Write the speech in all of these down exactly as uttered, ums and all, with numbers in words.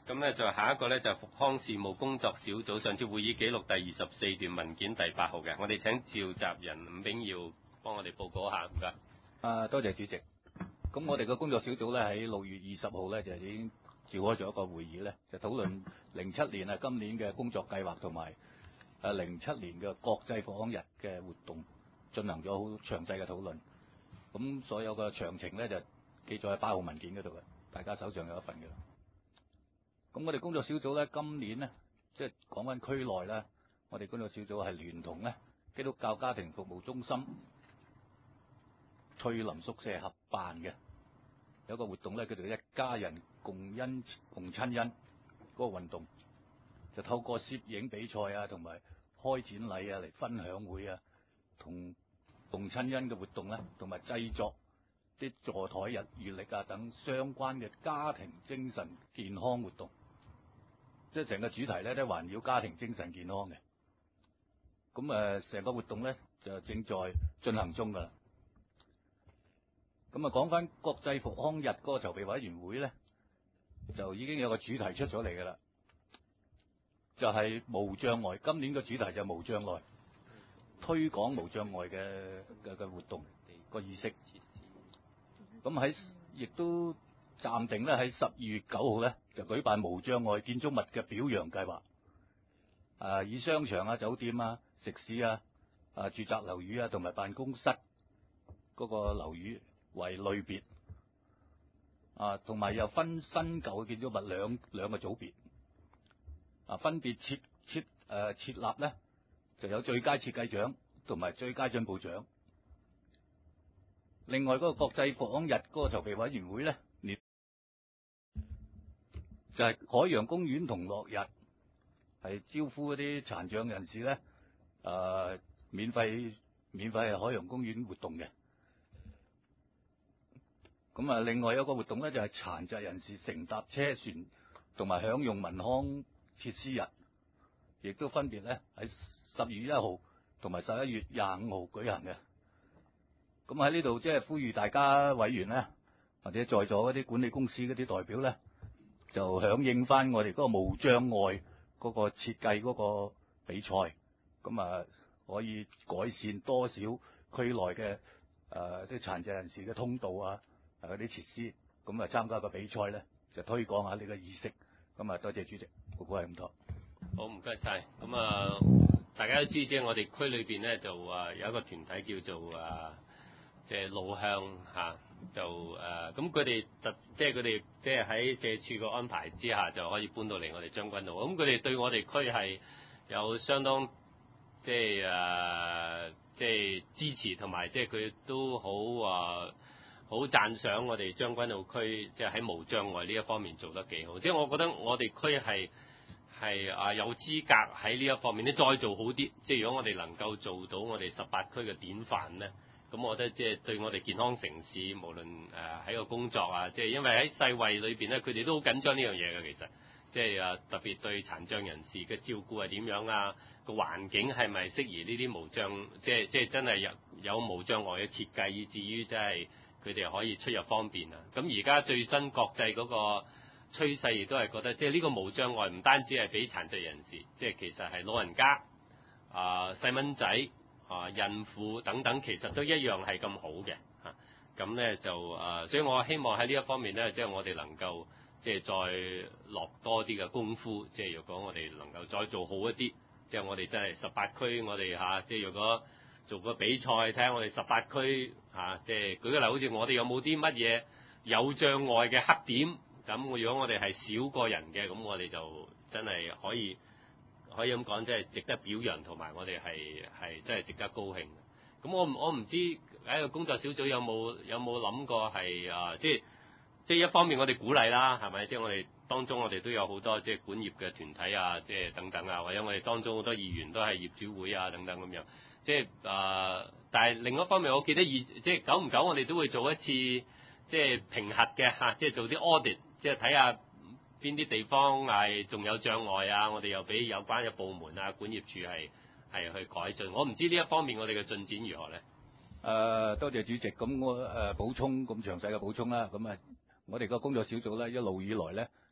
咁咧就下一個咧就復康事務工作小組上次會議記錄第二十四段文件第八號嘅，我哋請召集人伍炳耀幫我哋報告一下，唔該。 啊，多謝主席。咁我哋個工作小組咧喺六月二十號咧就已經召開咗一個會議咧，就討論零七年啊今年嘅工作計劃同埋誒零七年嘅國際復康日嘅活動進行咗好詳細嘅討論。咁所有嘅詳情咧就記載喺八號文件嗰度嘅，大家手上有一份嘅。咁我哋工作小組咧今年咧即係講緊區內咧，我哋工作小組係聯同咧基督教家庭服務中心翠林宿舍合辦嘅，有個活動咧叫做一家人共恩共親恩嗰個運動，就透過攝影比賽啊，同埋開展禮啊嚟分享會啊，同共親恩嘅活動咧，同埋製作啲座台日月曆啊等相關嘅家庭精神健康活動，即係成個主題咧都環繞家庭精神健康嘅。咁誒，成個活動咧就正在進行中㗎啦。咁啊，講翻國際復康日嗰個籌備委員會咧，就已經有個主題出咗嚟㗎啦，就係、是、無障礙。今年嘅主題就係無障礙，推廣無障礙嘅嘅嘅活動個意識。咁喺亦都暫定咧喺十二月九號咧就舉辦無障礙建築物嘅表揚計劃。啊，以商場啊、酒店啊、食肆啊、啊住宅樓宇啊同埋辦公室嗰個樓宇為類別，啊，同埋又分新舊嘅建築物兩兩個組別，啊，分別設設誒、呃、設立咧就有最佳設計獎同埋最佳進步獎。另外嗰個國際復康日嗰個籌備委員會咧，就係、是、海洋公園同樂日，係招呼嗰啲殘障人士咧，誒、呃、免費免費係海洋公園活動嘅。咁啊，另外有個活動咧就係殘疾人士乘搭車船同埋享用民康設施日，亦都分別咧喺十月一號同埋十一月廿五號舉行嘅。咁喺呢度即係呼籲大家委員咧，或者在座嗰啲管理公司嗰啲代表咧，就響應翻我哋嗰個無障礙嗰個設計嗰個比賽，咁啊可以改善多少區內嘅誒啲殘疾人士嘅通道啊，嗰啲設施，咁啊參加個比賽咧，就推廣下呢個意識。咁啊，多謝主席，報告係咁多。 好，唔該晒。咁啊，大家都知即係我哋區裏邊咧就啊有一個團體叫做啊即係路向嚇，就誒咁佢哋特即係佢哋即係喺社署個安排之下就可以搬到嚟我哋將軍澳。咁佢哋對我哋區係有相當即係誒即係支持，同埋即係佢都好啊。好讚賞我哋將軍澳區，即係喺無障礙呢一方面做得幾好。即係我覺得我哋區係係啊有資格喺呢一方面咧再做好啲。即係如果我哋能夠做到我哋十八區嘅典範咧，咁我覺得即係對我哋健康城市，無論誒喺個工作啊，即係因為喺世衛裏邊咧，佢哋都好緊張呢樣嘢嘅。其實即係啊特別對殘障人士嘅照顧係點樣啊？個環境係咪適宜呢啲無障，即係即係真係有有無障礙嘅設計，以至於即係佢哋可以出入方便啊！咁而家最新國際嗰個趨勢亦都係覺得，即係呢個無障礙唔單止係俾殘疾人士，即係其實係老人家、啊細蚊仔、啊孕婦等等，其實都一樣係咁好嘅嚇。咁、啊、咧就啊，所以我希望喺呢一方面咧，即係我哋能夠即係再落多啲嘅功夫，即係如果我哋能夠再做好一啲，即係我哋真係十八區，我哋嚇即係如果做個比賽，睇下我哋十八區嚇，即係舉個例，好似我哋有冇啲乜嘢有障礙嘅黑點？咁如果我哋係少個人嘅，咁我哋就真係可以可以咁講，即係值得表揚，同埋我哋係係真係值得高興。咁我我唔知喺個工作小組有冇有冇諗過係啊？即係即係一方面我哋鼓勵啦，係咪？即係我哋當中我哋都有好多即係管業嘅團體啊，即係等等啊，或者我哋當中好多議員都係業主會啊等等咁樣。即係啊、呃，但係另一方面，我記得以即係久唔久，我哋都會做一次即係評核嘅嚇，即係做啲 audit，即係睇下邊啲地方係仲有障礙啊，我哋又俾有關嘅部門啊、管業處係係去改進。我唔知呢一方面我哋嘅進展如何咧？誒、 呃，多謝主席。咁我誒、呃、補充咁詳細嘅補充啦。咁啊，我哋個工作小組咧一路以來咧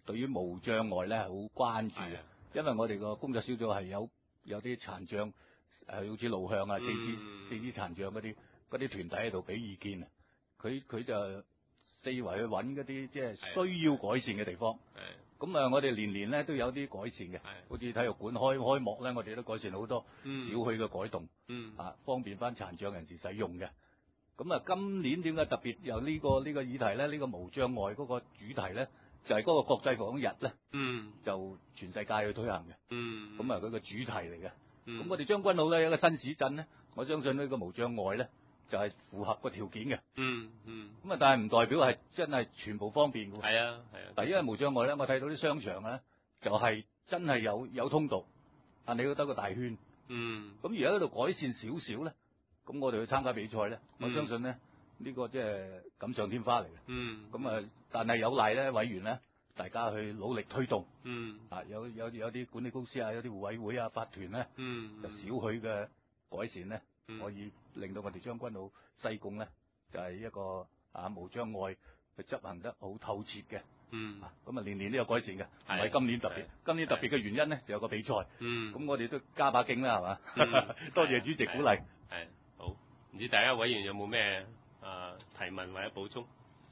對於無障礙咧係好關注嘅， 係啊因為我哋個工作小組係有有啲殘障，誒好似路向啊、四肢、 嗯四肢殘障嗰啲嗰啲團體喺度俾意見啊，佢佢就四圍去揾嗰啲即係需要改善嘅地方。咁啊，我哋年年咧都有啲改善嘅，好似體育館開開幕咧，我哋都改善好多小區嘅改動， 嗯、 啊方便翻殘障人士使用嘅。咁啊，今年點解特別有呢、個呢、個議題咧？呢、個無障礙嗰個主題咧，就係、係、嗰個國際復康日咧， 嗯、 就全世界去推行嘅。 嗯， 咁啊，佢個主題嚟嘅。咁、 嗯、 我哋將軍澳咧有一個新市鎮咧，我相信呢個無障礙咧就係、係、符合個條件嘅。 嗯嗯。 咁啊，但係唔代表係真係全部方便嘅喎。 係啊係啊。 但係因為無障礙咧，我睇到啲商場咧就係、係、真係有有通道，但你要得個大圈。 嗯。 咁而家喺度改善少少咧。咁我哋去參加比賽咧，我相信咧呢、呢個即係錦上添花嚟嘅。 嗯。 咁啊，但係有賴咧委員咧，大家去努力推動。 嗯。 啊，有有有啲管理公司啊，有啲互委會啊、法團咧， 嗯， 就少許嘅改善咧、 嗯， 可以令到我哋將軍澳西貢咧，就係、係、一個啊無障礙去執行得好透徹嘅。 嗯。 咁啊年年都有改善嘅，唔係今年特別。今年特別嘅原因咧，就有個比賽。 嗯。 咁我哋都加把勁啦，係嘛、 嗯？ 多謝主席鼓勵。 係。好，唔知大家委員有冇咩啊提問或者補充？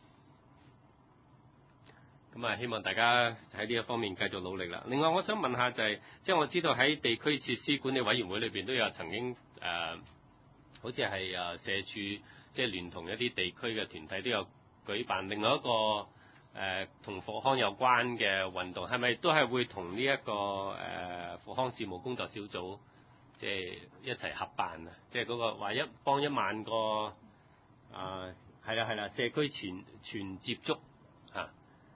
咁啊，希望大家喺呢一方面繼續努力啦。另外，我想問下就係、是，即係我知道喺地區設施管理委員會裏邊都有曾經誒、呃，好似係誒社署即係聯同一啲地區嘅團體都有舉辦另外一個誒同復康有關嘅運動，係咪都係會同呢一個誒復康事務工作小組即係一齊合辦啊？即係嗰個話一幫一萬個啊，係啦係啦，社區全全接觸嚇。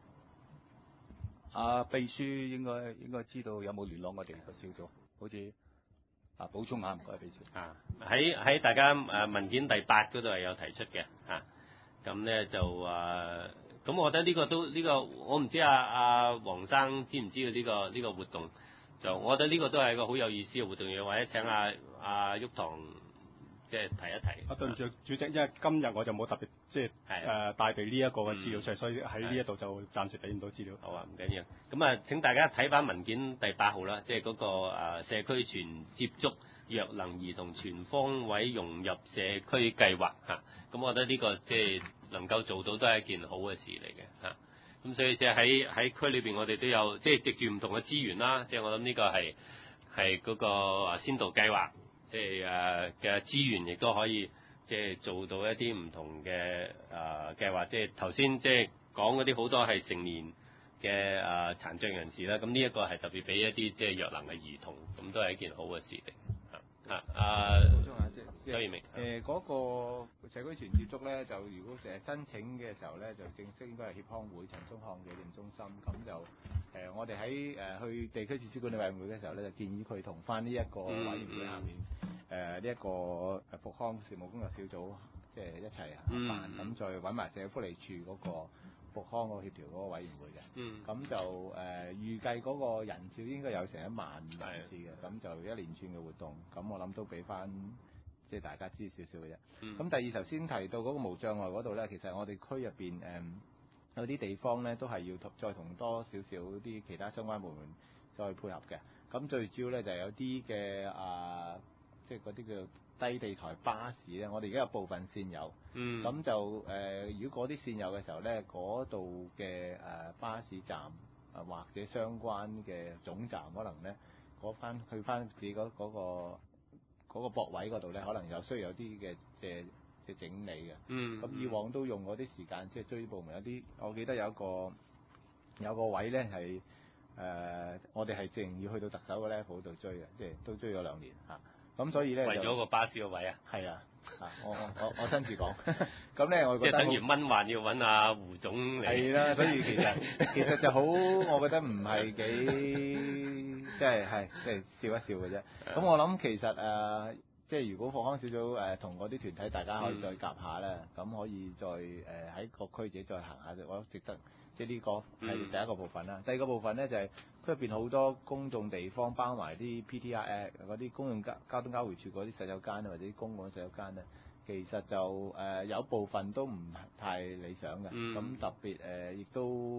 啊，秘書應該應該知道有冇聯絡我哋個小組，好似啊補充下唔該，秘書啊喺喺大家誒文件第八嗰度係有提出嘅嚇，咁、啊、咧就誒，咁、啊、我覺得呢個都呢、呢個我唔知阿阿黃生知唔知道呢、呢個呢、呢個活動，就我覺得呢個都係一個好有意思嘅活動，或者請阿阿毓堂即係提一提。 啊，對唔住主席，因為今日我就冇特別即係誒帶備呢一個嘅資料出嚟，所以喺呢一度就暫時俾唔到資料。 好啊，唔緊要。咁啊，請大家睇翻文件第八號啦，即係嗰個誒社區全接觸弱能兒童全方位融入社區計劃嚇。咁我覺得呢個即係能夠做到都係一件好嘅事嚟嘅嚇。咁所以即係喺喺區裏邊，我哋都有即係藉住唔同嘅資源啦。即係我諗呢個係係嗰個先導計劃。即係誒嘅資源，亦都可以即係做到一啲唔同嘅誒計劃。即係頭先即係講嗰啲好多係成年嘅誒殘障人士啦。咁呢一個係特別俾一啲即係弱能嘅兒童，咁都係一件好嘅事嚟。啊啊， 補充下即係周耀明誒嗰個社區全接觸咧，就如果誒申請嘅時候咧，就正式應該係協康會陳松漢紀念中心。咁就誒、呃、我哋喺誒去地區設施管理委員會嘅時候咧，就建議佢同翻呢一個委員會下面誒呢一個誒復康事務工作小組，即係一齊合辦，咁、嗯、再揾埋社會福利署嗰個復康個協調嗰個委員會嘅。嗯。咁就誒、呃、預計嗰個人數應該有成一萬人次嘅，咁就一連串嘅活動，咁我諗都俾翻即係大家知少少嘅啫。咁、嗯、第二頭先提到嗰個無障礙嗰度咧，其實我哋區入邊誒有啲地方咧都係要再同多少少啲其他相關部門再配合嘅。咁最主要咧就係、是、有啲嘅啊，即係嗰啲叫低地台巴士咧，我哋而家有部分線有。嗯。咁就誒、呃，如果嗰啲線有嘅時候咧，嗰度嘅誒巴士站啊或者相關嘅總站，可能咧嗰翻去翻自己嗰、那、嗰個嗰、那個駁位嗰度咧，可能有需要有啲嘅即係即係整理嘅。嗯。咁以往都用嗰啲時間，即係追部門有啲，我記得有一個有個位咧係誒，我哋係淨要去到特首嘅 level 度追嘅，即係都追咗兩年嚇。咁、啊、所以咧為咗個巴士個位啊。係啊。 啊！我我我我親自講，咁咧我覺得即係等於蚊患要揾阿胡總嚟。 係啦，所以其實其實就好，我覺得唔係幾即係係即係笑一笑嘅啫。咁我諗其實誒、呃，即係如果復康小組誒同嗰啲團體大家可以再夾下咧，咁、嗯、可以再誒喺、呃、各區自己再行下，我覺得值得。即係呢個係第一個部分啦、嗯。第二個部分咧就係區入邊好多公眾地方，包埋啲 P T R 誒嗰啲公用交交通交匯處嗰啲洗手間或者啲公共洗手間咧，其實就誒、呃、有部分都唔太理想嘅。咁、嗯、特別誒亦、呃、都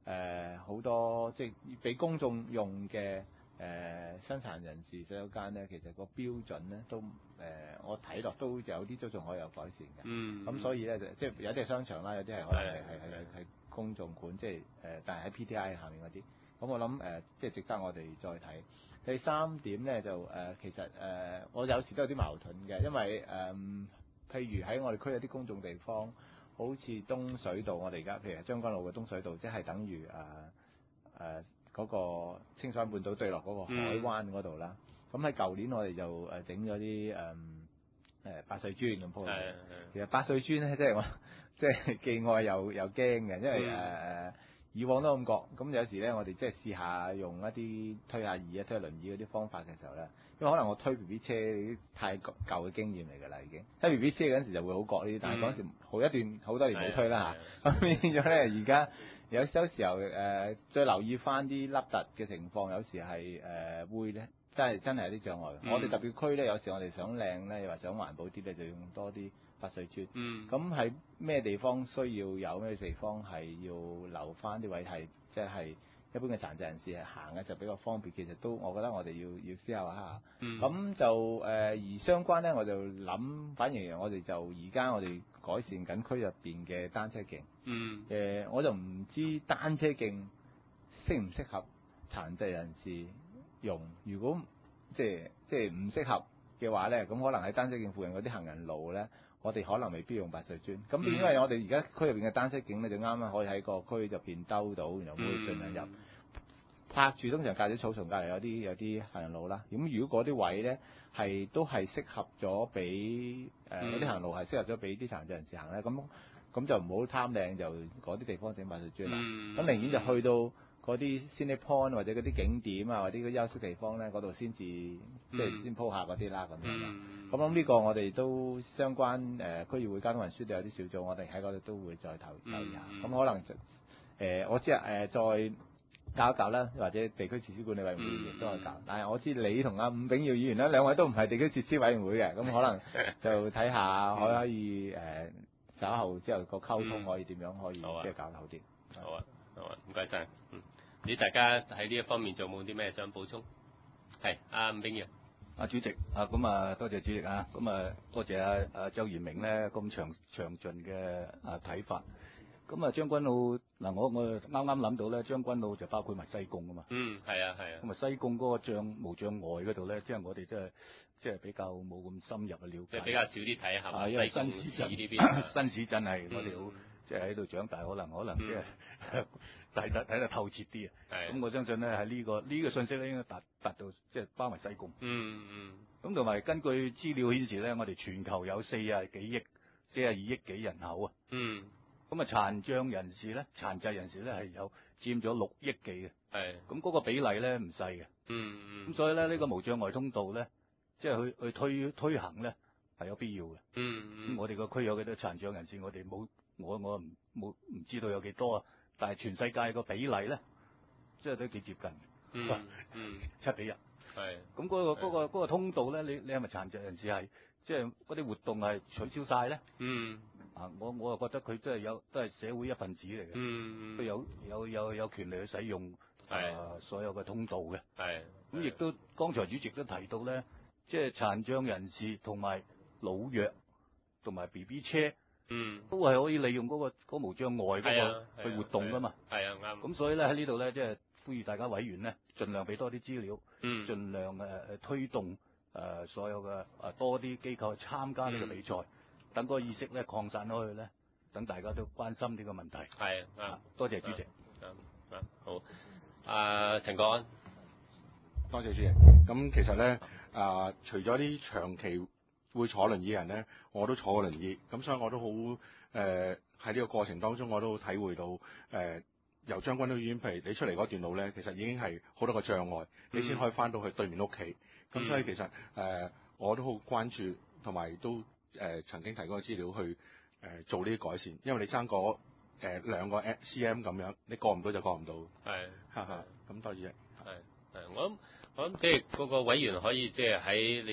誒好多即係俾公眾用嘅誒傷殘人士洗手間咧，其實個標準咧都誒、呃、我睇落都有啲都仲可以有改善嘅。 嗯。 咁所以咧就即係有啲係商場啦，有啲係可能係係係係公眾館，即係誒、呃，但係喺 P T I 下面嗰啲。咁我諗誒、呃，即係值得我哋再睇。第三點咧就誒、呃，其實誒、呃，我有時都有啲矛盾嘅，因為誒、呃，譬如喺我哋區有啲公眾地方，好似東水道，我哋而家譬如將軍澳嘅東水道，即係等於誒誒嗰個青山半島對落嗰個海灣嗰度啦。咁喺舊年我哋就誒整咗啲誒誒八碎磚咁鋪。係其實八碎磚咧，即係我即係既愛又又驚嘅，因為誒誒。嗯以往都咁講，咁有時咧，我哋即係試下用一啲推下椅啊、推下輪椅嗰啲方法嘅時候咧，因為可能我推 B B 車啲太舊嘅經驗嚟㗎啦，已經推 B B 車嗰陣時就會好覺呢啲，但係嗰陣時好一段好多年冇推啦嚇，咁變咗咧而家有有時候誒、呃、再留意翻啲凹凸嘅情況，有時係誒、呃、會咧真係真係有啲障礙。嗯、我哋特別區咧，有時我哋想靚咧，又話想環保啲咧，就用多啲八碎磚。嗯，咁喺咩地方需要有咩地方係要留翻啲位係，即係一般嘅殘疾人士係行嘅時候比較方便。其實都我覺得我哋要要思考一下。嗯，咁就誒、呃、而相關咧，我就諗，反而我哋就而家我哋改善緊區入邊嘅單車徑。嗯，誒、呃、我就唔知單車徑適唔適合殘疾人士用。如果即係即係唔適合嘅話咧，咁可能喺單車徑附近嗰啲行人路咧。我哋可能未必用八碎磚，咁變因為我哋而家區入邊嘅單車徑咧，就啱啱可以喺個區入邊兜到，然後可以盡量入。嗯、泊住通常隔咗草叢隔離有啲有啲行人路啦。咁如果嗰啲位咧係都係適合咗俾誒嗰啲行人路係適合咗俾啲殘疾人士行咧，咁咁就唔好貪靚就嗰啲地方整八碎磚啦。咁、嗯、寧願就去到嗰啲 Scenic Point 或者嗰啲景點啊，或者嗰啲休息地方咧，嗰度先至即係先鋪下嗰啲啦咁樣。嗯咁諗呢個我哋都相關誒、呃、區議會交通運輸都有啲小組，我哋喺嗰度都會再投投下。咁、嗯、可能就誒、呃、我知啊誒、呃、再搞一搞啦，或者地區設施管理委員會亦都可以搞。嗯、但係我知你同阿伍炳耀議員咧兩位都唔係地區設施委員會嘅，咁可能就睇下可可以誒、呃、稍後之後個溝通可以點樣可以即係搞得好啲。 好啊，好啊，唔該晒。嗯，你大家喺呢一方面仲有冇啲咩想補充？係阿伍炳耀。 啊，主席啊，咁啊，多謝主席啊，咁啊，多謝啊啊周賢明咧咁詳詳盡嘅啊睇法。咁啊，將軍澳嗱，我我啱啱諗到咧，將軍澳就包括埋西貢啊嘛。嗯，係啊，係啊。咁啊，西貢嗰個障無障礙嗰度咧，即係我哋即係即係比較冇咁深入嘅了解。即係比較少啲睇下。啊，因為新市鎮呢邊，新市鎮係我哋好即係喺度長大，可能可能即係。睇得睇得透徹啲啊！咁我相信咧喺呢個呢、呢個信息咧應該達達到即係包埋西貢。嗯嗯。咁同埋根據資料顯示咧，我哋全球有四啊幾億、四啊二億幾人口啊。嗯。咁啊殘障人士咧，殘疾人士咧係有佔咗六億幾嘅。係。咁嗰個比例咧唔細嘅。嗯嗯。咁所以咧呢、呢個無障礙通道咧，即係去去推推行咧係有必要嘅。嗯嗯。咁我哋個區有幾多殘障人士？我哋冇我我唔冇唔知道有幾多啊？但係全世界個比例咧，即係都幾接近嘅。嗯嗯，七比一。係。咁嗰個嗰個嗰個通道咧，你你係咪殘疾人士係即係嗰啲活動係取消晒咧？嗯。啊，我我又覺得佢真係有都係社會一份子嚟嘅。嗯嗯。都有有有有權利去使用啊所有嘅通道嘅。係。咁亦都剛才主席都提到咧，即係殘障人士同埋老弱同埋 B B 車。嗯，都係可以利用嗰、嗰個嗰個無障礙嗰個去活動噶嘛。係啊，啱。咁所以咧喺呢度咧，即係呼籲大家委員咧，盡量俾多啲資料，嗯，盡量誒誒、呃、推動誒、呃、所有嘅誒、呃、多啲機構去參加呢個比賽，等、嗯、個意識咧擴散開去咧，等大家都關心呢個問題。係啊，多謝主席。啊啊好。啊陳國安， 多謝主席。咁其實咧啊、呃，除咗啲長期會坐輪椅嘅人咧，我都坐過輪椅，咁所以我都好誒喺呢個過程當中，我都體會到誒、呃、由將軍澳醫院，譬如你出嚟嗰段路咧，其實已經係好多個障礙，你先可以翻到去對面屋企。咁、嗯、所以其實誒、呃、我都好關注，同埋都誒、呃、曾經提過資料去誒、呃、做呢啲改善，因為你爭嗰誒兩個 cm 咁樣，你過唔到就過唔到。係，哈哈，咁多謝。係係，我諗我諗即係嗰個委員可以即係喺你。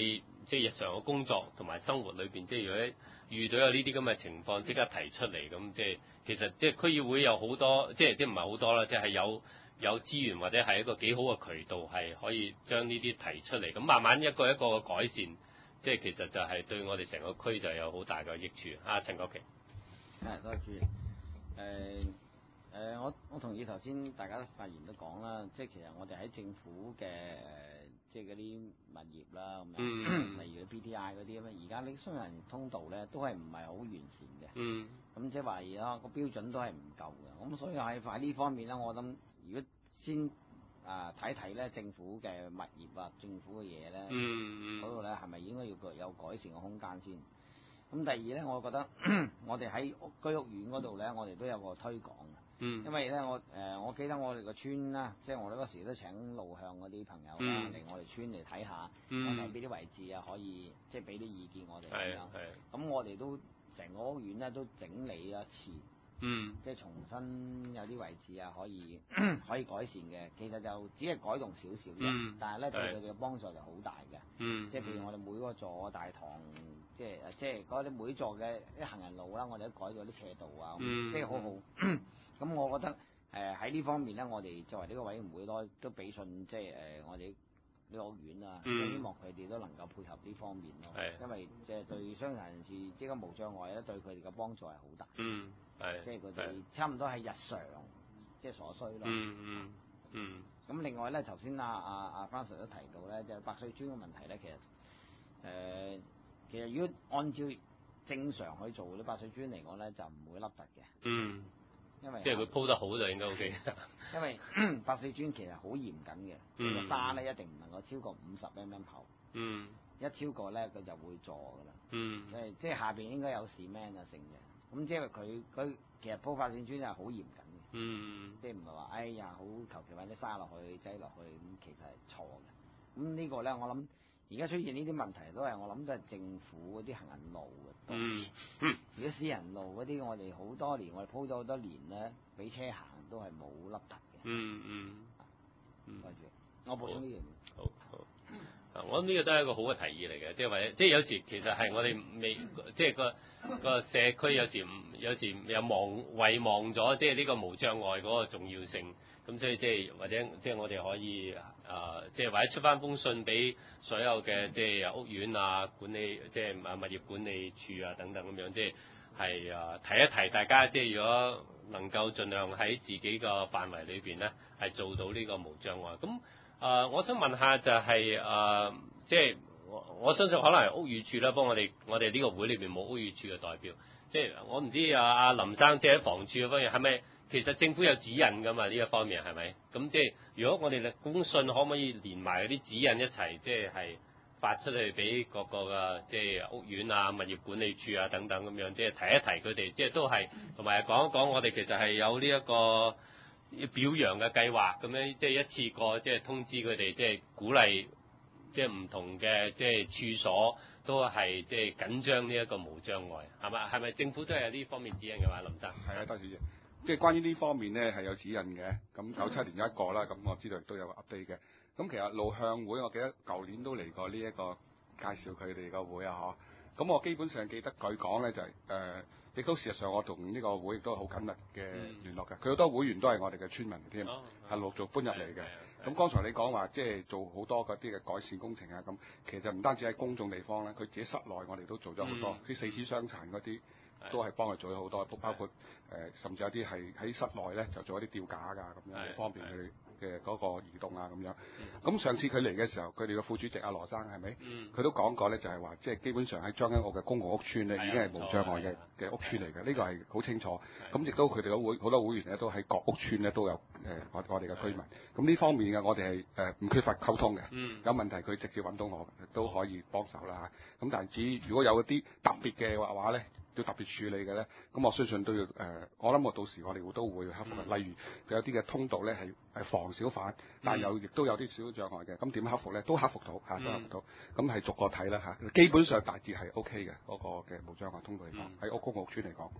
即係日常嘅工作同埋生活裏邊，即係如果遇到有呢啲咁嘅情況，即刻提出嚟咁，即係其實即係區議會有好多，即係即係唔係好多啦，即係有有資源或者係一個幾好嘅渠道，係可以將呢啲提出嚟，咁慢慢一個一個嘅改善，即係其實就係對我哋成個區就有好大嘅益處。啊，陳國旗， 係多謝主席。誒、呃、誒，我我同意頭先大家發言都講啦，即係其實我哋喺政府嘅誒，即係嗰啲物業啦，咁樣， 嗯、 例如 B T I 嗰啲咁樣，而家呢雙人通道咧都係唔係好完善嘅。 嗯。 咁即係話而家個標準都係唔夠嘅，咁所以喺喺呢方面咧，我諗如果先啊睇睇咧政府嘅物業啊，政府嘅嘢咧， 嗯嗯， 嗰度咧係咪應該要有改善嘅空間先？咁第二咧，我覺得我哋喺居屋苑嗰度咧，我哋都有個推廣嘅。 嗯。 因為咧，我誒、呃、我記得我哋個村啦，即係我哋嗰時都請路向嗰啲朋友啦嚟、嗯、我哋村嚟睇下，睇下邊啲位置啊可以即係俾啲意見我哋咁樣。係。咁我哋都成個屋苑咧都整理一次。嗯。即係重新有啲位置啊可以可以改善嘅，其實就只係改動少少啫。嗯。但係咧對佢哋嘅幫助就好大嘅。嗯。即係譬如我哋每個座大堂。即係即係嗰啲每座嘅啲行人路啦，我哋都改咗啲斜道啊，嗯、即係好好。咁我覺得誒喺呢方面咧，我哋作為呢個委員會咯，都俾信即係誒、呃、我哋呢個屋苑啊，嗯、希望佢哋都能夠配合呢方面咯。係。因為即係對傷殘人士即係無障礙咧，對佢哋嘅幫助係好大。嗯。係。即係佢哋差唔多係日常即係所需咯。嗯嗯嗯。咁另外咧，頭先阿阿阿 Francis 都提到咧，就係百歲村嘅問題咧，其實誒。呃其實如果按照正常去做啲百歲磚嚟講咧，就唔會凹凸嘅。嗯。因為即係佢鋪得好就應該 O K。因為百歲磚其實好嚴謹嘅，嗯、個沙咧一定唔能夠超過五十 mm 厚。嗯。一超過咧，佢就會坐㗎啦。嗯。誒，即係下邊應該有 cement 啊成嘅，咁即係佢佢其實鋪百歲磚係好嚴謹嘅。嗯。即係唔係話哎呀好求其揾啲沙落去擠落去咁，其實係錯嘅。咁呢個咧，我諗。而家出現呢啲問題都係我諗都係政府嗰啲行人路嘅。嗯嗯。如果私人路嗰啲，我哋好多年，我哋鋪咗好多年咧，俾車行都係冇凹凸嘅。嗯嗯。嗯。多謝。我補充呢樣。好好。啊， 我諗呢個都係一個好嘅提議嚟嘅，即係或者即係有時其實係我哋未即係個個社區有時唔有時有忘遺忘咗，即係呢個無障礙嗰個重要性。咁所以即係或者即係我哋可以啊，即係或者出翻封信俾所有嘅即係屋苑啊管理，即係啊物業管理處啊等等咁樣，即係係啊提一提大家，即係如果能夠盡量喺自己個範圍裏邊咧，係做到呢個無障礙。咁啊，我想問下就係啊，即係我我相信可能係屋宇署啦，幫我哋我哋呢個會裏邊冇屋宇署嘅代表，即係我唔知啊阿林生即係喺房署嗰方面係咪？其實政府有指引㗎嘛，呢一方面係咪？咁即係如果我哋嘅公信可唔可以連埋嗰啲指引一齊，即係係發出去俾各個嘅即係屋苑啊、物業管理處啊等等咁樣，即係提一提佢哋，即係都係同埋講一講我哋其實係有呢一個表揚嘅計劃咁樣，即係一次過即係通知佢哋，即係鼓勵即係唔同嘅即係處所都係即係緊張呢一個無障礙，係嘛？係咪政府都係有呢方面指引嘅嘛？林生係啊，多謝。即係關於呢方面咧係有指引嘅，咁九七年有一個啦，咁我知道亦都有個 update 嘅。咁其實路向會，我記得舊年都嚟過呢一個介紹佢哋個會啊，嗬。咁我基本上記得佢講咧就係、是、誒，亦、呃、都事實上我同呢個會亦都好緊密嘅聯絡嘅。佢好、嗯、多會員都係我哋嘅村民添，係、哦、陸續搬入嚟嘅。咁剛才你講話即係做好多嗰啲嘅改善工程啊，咁其實唔單止喺公眾地方咧，佢自己室內我哋都做咗好多，啲、嗯、四肢傷殘嗰啲。都係幫佢做咗好多，包括誒、呃，甚至有啲係喺室內咧就做一啲吊架㗎，咁樣方便佢嘅嗰個移動啊咁樣。咁、嗯、上次佢嚟嘅時候，佢哋嘅副主席阿羅生係咪？佢、嗯、都講過咧，就係話即係基本上喺將軍澳嘅公共屋邨咧，已經係無障礙嘅嘅屋邨嚟嘅。呢個係好清楚。咁亦都佢哋嘅會好多會員咧，都喺各屋邨咧都有誒、呃、我我哋嘅居民。咁呢方面嘅我哋係誒唔缺乏溝通嘅。嗯、有問題佢直接揾到我都可以幫手啦嚇。咁但係至於如果有一啲特別嘅話話咧，要特別處理嘅咧，咁我相信都要誒、呃，我諗我到時我哋會都會克服嘅。嗯、例如佢有啲嘅通道咧係係防小販，但係又亦都有啲小障礙嘅，咁點克服咧？都克服到嚇，都克服到。咁係逐個睇啦嚇，基本上大致係 O K 嘅嗰個嘅無障礙通道嚟講，喺屋公屋邨嚟講。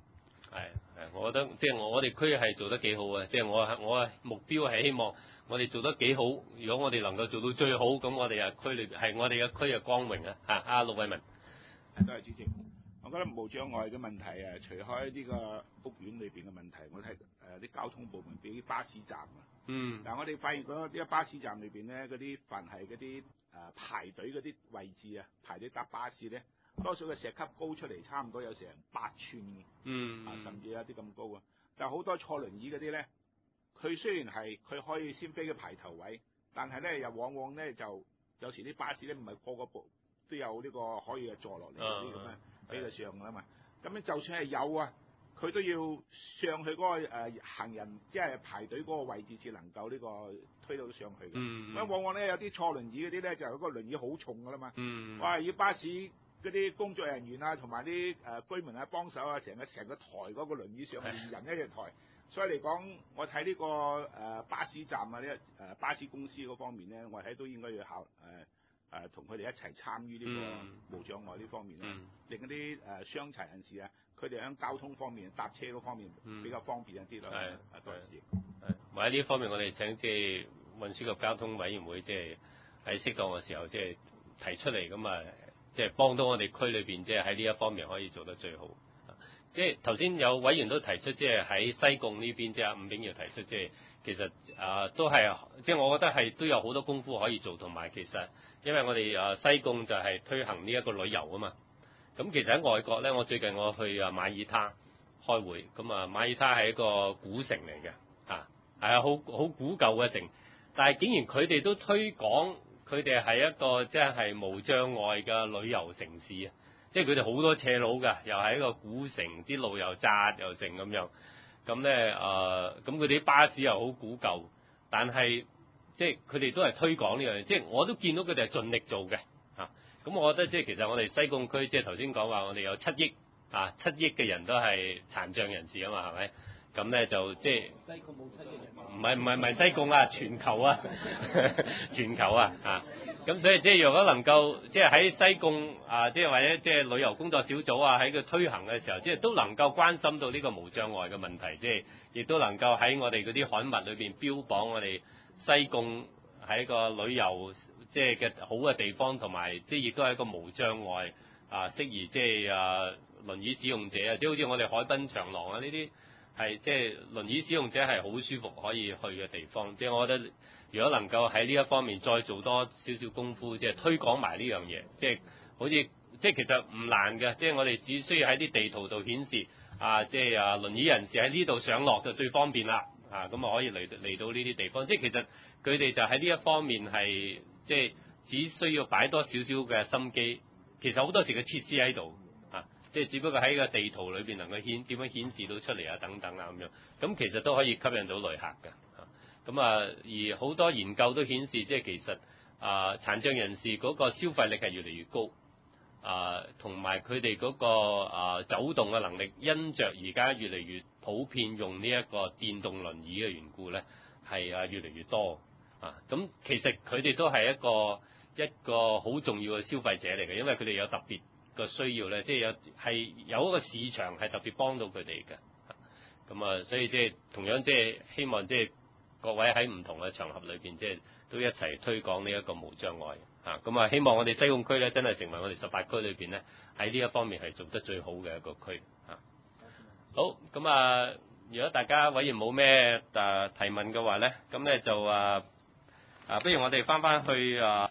係係，我覺得即係我哋區係做得幾好啊！即係我我目標係希望我哋做得幾好。如果我哋能夠做到最好，咁我哋啊區裏係我哋嘅區嘅光榮啊！嚇，阿陸偉文， 多謝主席。我覺得無障礙嘅問題啊，除開呢個屋苑裏邊嘅問題，我睇誒啲交通部門俾啲巴士站啊。 嗯。 但係我哋發現嗰啲巴士站裏邊咧，嗰啲凡係嗰啲誒排隊嗰啲位置啊，排隊搭巴士咧，多數嘅石級高出嚟，差唔多有成八寸嘅。 嗯。 啊，甚至有啲咁高啊！但係好多坐輪椅嗰啲咧，佢雖然係佢可以先飛嘅排頭位，但係咧又往往咧就有時啲巴士咧唔係個個部都有呢個可以坐落嚟嗰啲咁啊。俾佢上㗎嘛，咁樣就算係有啊，佢都要上去嗰、那個、呃、行人即係排隊嗰個位置，至能夠呢個推到上去嘅。 嗯。 咁往往咧有啲坐輪椅嗰啲咧，就係、是、個輪椅好重㗎啦嘛。 嗯。 哇！要巴士嗰啲工作人員啊，同埋啲誒居民啊幫手啊，成個成個台嗰個輪椅上面人一隻台，所以嚟講，我睇呢、這個誒、呃、巴士站啊，呢、這、誒、個呃、巴士公司嗰方面咧，我睇都應該要考誒。呃誒同佢哋一齊參與呢個無障礙呢方面咧， 嗯、 令嗰啲誒傷殘人士啊，佢哋喺交通方面搭車嗰方面比較方便一啲咯。係、嗯，多謝。 係，或者呢方面我哋請即係運輸及交通委員會，即係喺適當嘅時候即係提出嚟咁啊，即係幫到我哋區裏邊即係喺呢一方面可以做得最好。即係頭先有委員都提出，即係喺西貢呢邊，即係伍炳堯提出，即係其實啊、呃、都係，即係我覺得係都有好多功夫可以做，同埋其實因為我哋啊西貢就係推行呢一個旅遊啊嘛。咁其實喺外國咧，我最近我去啊馬耳他開會，咁啊馬耳他係一個古城嚟嘅，嚇係啊好好古舊嘅城，但係竟然佢哋都推廣佢哋係一個即係係無障礙嘅旅遊城市啊！即係佢哋好多斜路㗎，又係一個古城，啲路又窄又成咁樣。咁咧誒，咁佢哋啲巴士又好古舊，但係即係佢哋都係推廣呢樣嘢。即係我都見到佢哋係盡力做嘅嚇。咁、啊、我覺得即係其實我哋西貢區即係頭先講話，我哋有七億啊，七億嘅人都係殘障人士啊嘛，係咪？咁咧就即係西貢冇七億人。唔係唔係唔係西貢啊，全球啊，全球啊啊！咁所以即係如果能夠即係喺西貢啊，即係或者即係旅遊工作小組啊，喺佢推行嘅時候，即係都能夠關心到呢個無障礙嘅問題，即係亦都能夠喺我哋嗰啲刊物裏邊標榜我哋西貢係一個旅遊即係嘅好嘅地方，同埋即係亦都係一個無障礙啊，適宜即係啊輪椅使用者啊，即係好似我哋海濱長廊啊呢啲係即係輪椅使用者係好舒服可以去嘅地方，即係我覺得。如果能夠喺呢一方面再做多少少功夫，即係推廣埋呢樣嘢，即係好似即係其實唔難嘅，即係我哋只需要喺啲地圖度顯示啊，即係啊輪椅人士喺呢度上落就最方便啦，啊咁啊可以嚟嚟到呢啲地方，即係其實佢哋就喺呢一方面係即係只需要擺多少少嘅心機，其實好多時嘅設施喺度啊，即係只不過喺個地圖裏邊能夠顯點樣顯示到出嚟啊等等啊咁樣，咁其實都可以吸引到旅客嘅。咁啊，而好多研究都顯示，即係其實啊，殘障人士嗰個消費力係越嚟越高，啊，同埋佢哋嗰個啊走動嘅能力，因着而家越嚟越普遍用呢一個電動輪椅嘅緣故咧，係啊越嚟越多啊。咁其實佢哋都係一個一個好重要嘅消費者嚟嘅，因為佢哋有特別嘅需要咧，即係有係有一個市場係特別幫到佢哋嘅。咁啊，所以即係同樣即係希望即係。各位喺唔同嘅場合裏邊，即係都一齊推廣呢一個無障礙嚇，咁啊希望我哋西貢區咧真係成為我哋十八區裏邊咧喺呢一方面係做得最好嘅一個區嚇。好，咁啊，如果大家委員冇咩誒提問嘅話咧，咁咧就啊啊，不如我哋翻翻去啊。